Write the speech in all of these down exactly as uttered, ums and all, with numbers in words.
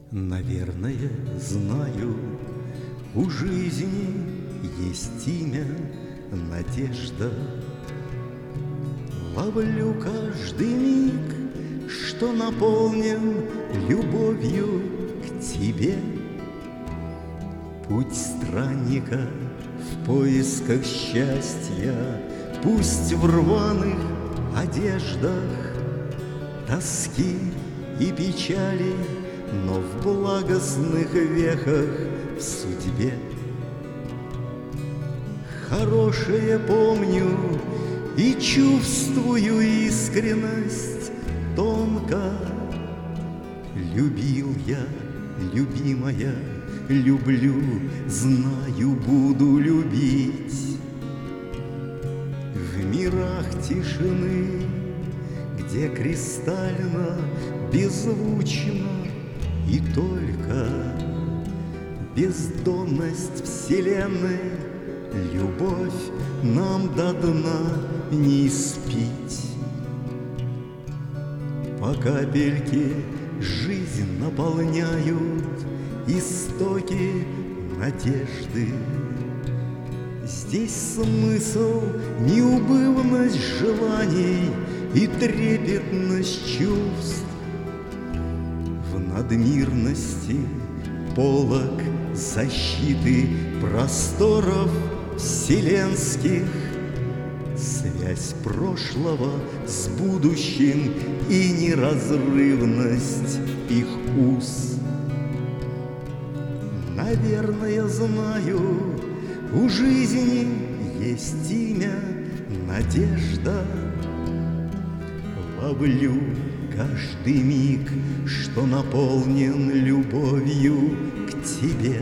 Наверное, знаю, у жизни есть имя надежда. Ловлю каждый миг, что наполнен любовью к тебе. Путь странника в поисках счастья, пусть в рваных одеждах, тоски и печали, но в благостных вехах в судьбе. Хорошее помню и чувствую искренность тонко. Любил я, любимая, люблю, знаю, буду любить. В мирах тишины, где кристально, беззвучно и только бездонность вселенной, любовь нам до дна не испить. По капельке жизнь наполняют истоки надежды. Здесь смысл, неубывность желаний и трепетность чувств. В надмирности полог защиты просторов вселенских, связь прошлого с будущим и неразрывность их уз. Наверное, знаю, у жизни есть имя надежда. Ловлю каждый миг, что наполнен любовью к тебе.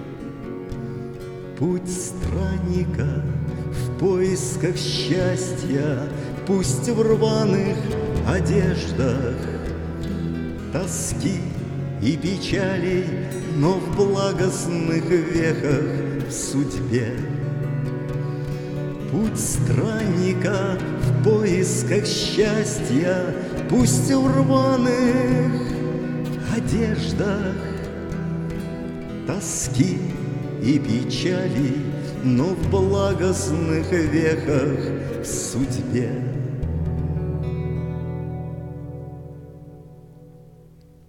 Путь странника в поисках счастья, пусть в рваных одеждах, тоски и печалей, но в благостных вехах в судьбе. Путь странника в поисках счастья, пусть в рваных одеждах, тоски и печали, но в благостных вехах в судьбе.